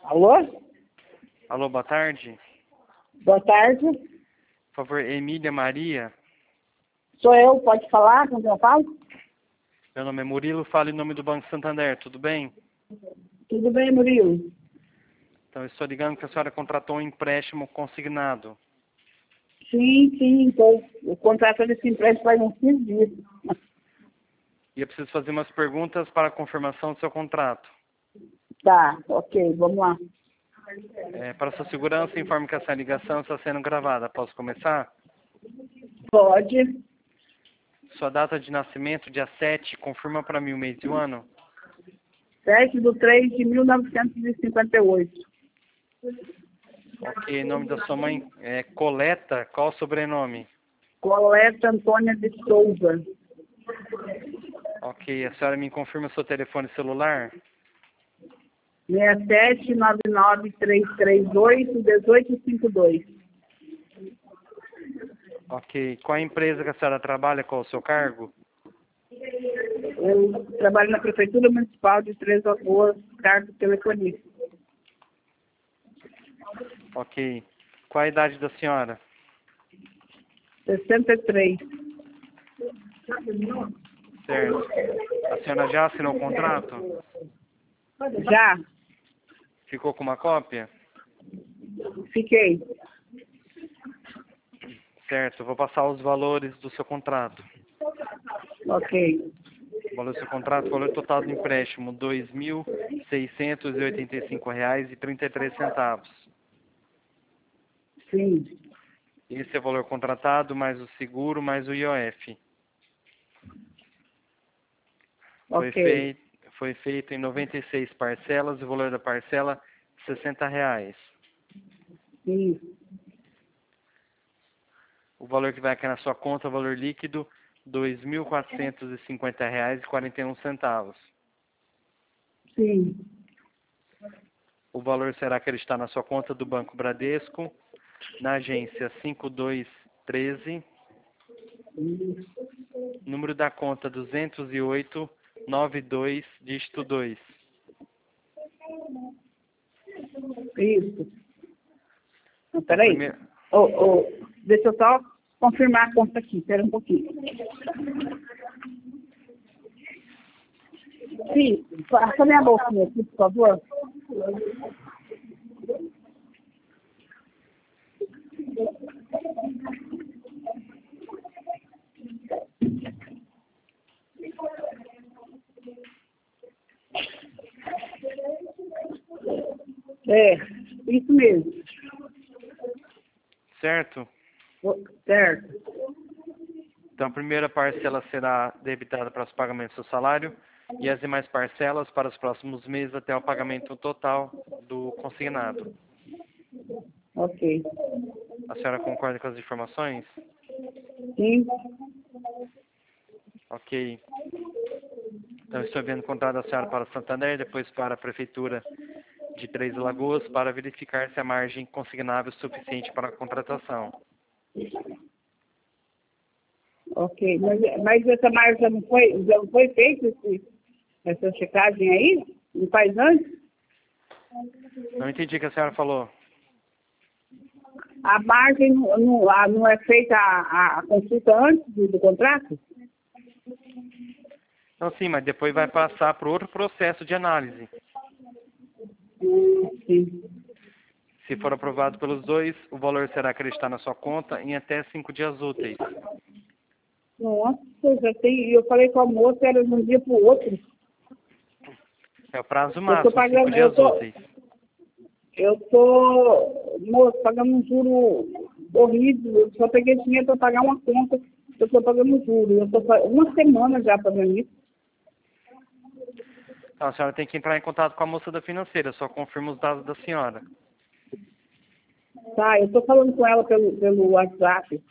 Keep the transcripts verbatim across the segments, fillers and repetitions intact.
Alô? Alô, boa tarde. Boa tarde. Por favor, Emília Maria. Sou eu, pode falar com quem eu falo? Meu nome é Murilo, falo em nome do Banco Santander, tudo bem? Tudo bem, Murilo? Então, eu estou ligando que a senhora contratou um empréstimo consignado. Sim, sim, então, o contrato desse empréstimo faz uns quinze dias. E eu preciso fazer umas perguntas para a confirmação do seu contrato. Tá, ok, vamos lá. É, para sua segurança, informe que essa ligação está sendo gravada. Posso começar? Pode. Sua data de nascimento, dia sete, confirma para mim o mês e o ano. sete de três de mil novecentos e cinquenta e oito. Ok, nome da sua mãe é Coleta, qual o sobrenome? Coleta Antônia de Souza. Ok, a senhora me confirma seu telefone celular? seis sete nove nove três três oito um oito cinco dois. Ok, qual a empresa que a senhora trabalha, qual o seu cargo? Eu trabalho na Prefeitura Municipal de Três Lagoas, cargo telefonista. Ok, qual a idade da senhora? sessenta e três. Certo. A senhora já assinou o contrato? Já? Ficou com uma cópia? Fiquei. Certo, vou passar os valores do seu contrato. Ok. O valor do seu contrato, o valor total do empréstimo, dois mil seiscentos e oitenta e cinco reais e trinta e três centavos. Sim. Esse é o valor contratado, mais o seguro, mais o I O F. Foi, Ok. feito, foi feito em noventa e seis parcelas, o valor da parcela, sessenta reais. Sim. O valor que vai cair na sua conta, o valor líquido, dois mil quatrocentos e cinquenta reais e quarenta e um centavos. Sim. O valor será acreditado na sua conta do Banco Bradesco, na agência cinco dois um três, número da conta duzentos e oito, noventa e dois, dígito dois. Isso. Não, Então, peraí. primeiro... Oh, oh, deixa eu só confirmar a conta aqui. Espera um pouquinho. Sim. Passa minha bolsinha aqui, por favor. É, isso mesmo. Certo? Certo. Então, a primeira parcela será debitada para os pagamentos do salário e as demais parcelas para os próximos meses até o pagamento total do consignado. Ok. A senhora concorda com as informações? Sim. Ok. Então, estou enviando o contrato da senhora para o Santander, depois para a Prefeitura de Três Lagoas, para verificar se a margem consignável é suficiente para a contratação. Ok. Mas, mas essa marca já não foi, já não foi feita esse, essa checagem aí? Não faz antes? Não entendi o que a senhora falou. A margem não, não, a- não é feita a, a consulta antes do, do contrato? Não, sim, mas depois vai passar por outro processo de análise. Hum, sim. Se for aprovado pelos dois, o valor será acreditado na sua conta em até cinco dias úteis. Nossa, já tem. Eu falei com a moça, era de um dia para o outro. É o prazo Eu estou máximo, cinco pagando, eu dias tô, úteis. eu tô, moço, pagando um juro horrível. Eu só peguei dinheiro para pagar uma conta, eu estou pagando juro. Eu estou uma semana já pagando isso. Então, a senhora tem que entrar em contato com a moça da financeira, só confirma os dados da senhora. Tá, eu estou falando com ela pelo, pelo WhatsApp.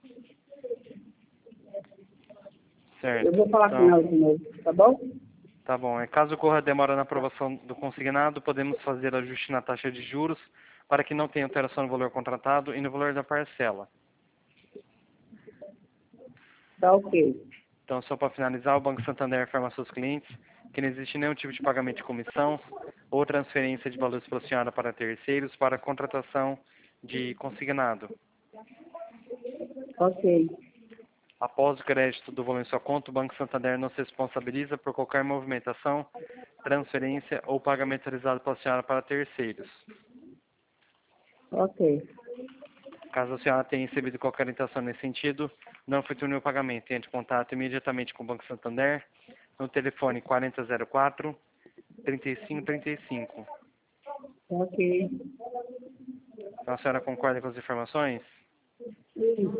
Certo. Eu vou falar com Então, ela de novo, tá bom? tá bom. É, caso ocorra demora na aprovação do consignado, podemos fazer ajuste na taxa de juros para que não tenha alteração no valor contratado e no valor da parcela. Tá ok. Então, só para finalizar, o Banco Santander informa aos seus clientes que não existe nenhum tipo de pagamento de comissão, ou transferência de valores pela senhora para terceiros para contratação de consignado. Ok. Após o crédito do valor em sua conta, o Banco Santander não se responsabiliza por qualquer movimentação, transferência ou pagamento realizado pela senhora para terceiros. Ok. Caso a senhora tenha recebido qualquer orientação nesse sentido, não efetue o pagamento. Entre em contato imediatamente com o Banco Santander no telefone quarenta zero quatro, trinta e cinco trinta e cinco. Ok. Então, a senhora concorda com as informações? Sim.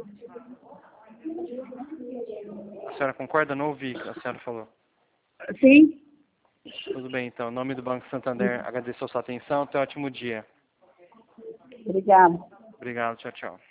A senhora concorda? Não ouvi o que a senhora falou. Sim? Tudo bem, então. Em nome do Banco Santander, agradeço a sua atenção. Tenha um ótimo dia. Obrigada. Obrigado. Tchau, tchau.